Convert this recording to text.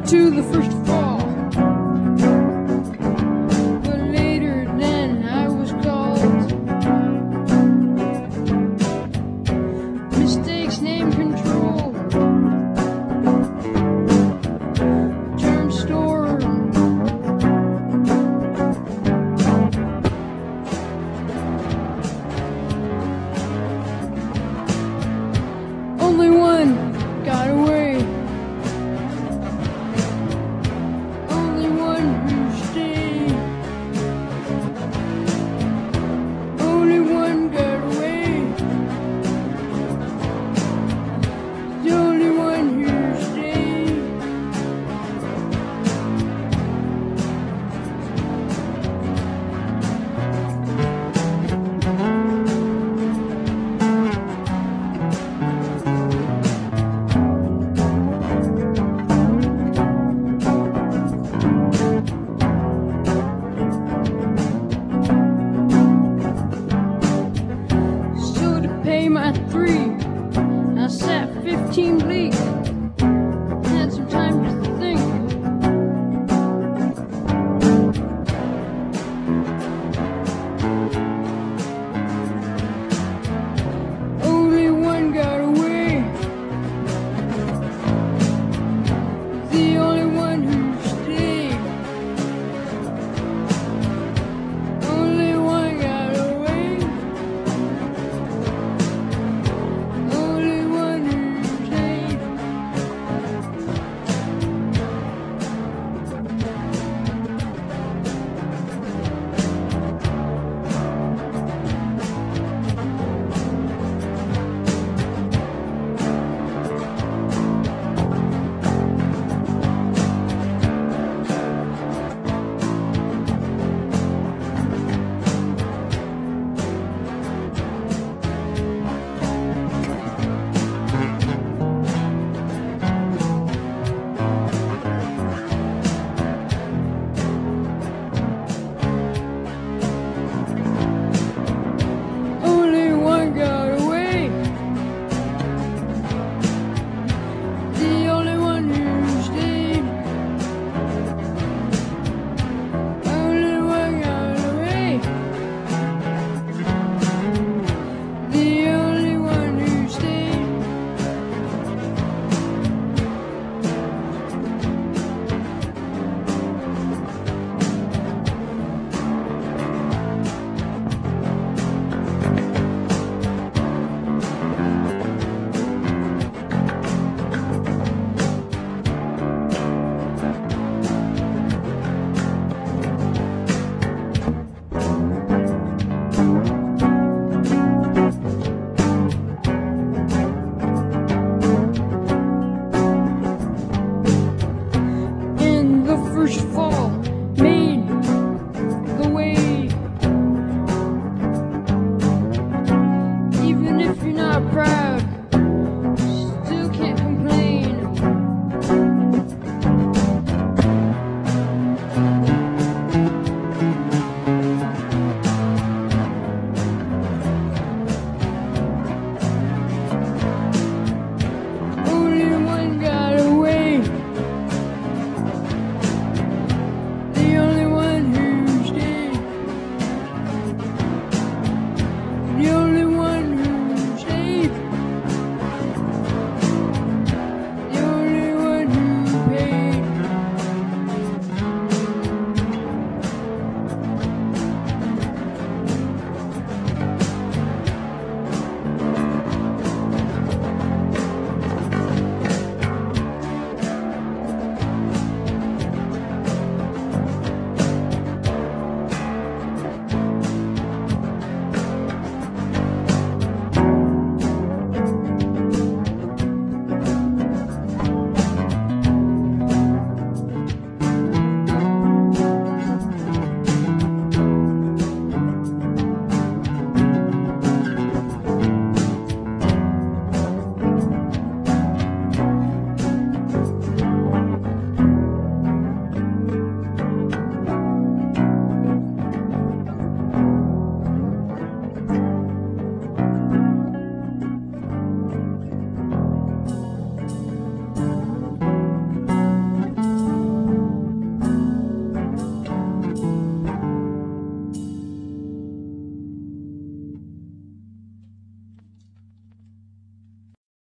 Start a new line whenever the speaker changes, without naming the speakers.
to the first fall. But later then I was called. Mistakes, name control. Term store. Only one got away. Only one who stayed. Only one got away. The only one who stayed. So to pay my 3, I sat 15 bleak. Had some time to think. Only one got away. The only one who stayed. Only one got away. Only one who stayed. Only one got away. The only one who stayed. Only one got away. The only one who stayed. And the first fall made the way. Even if you're not proud.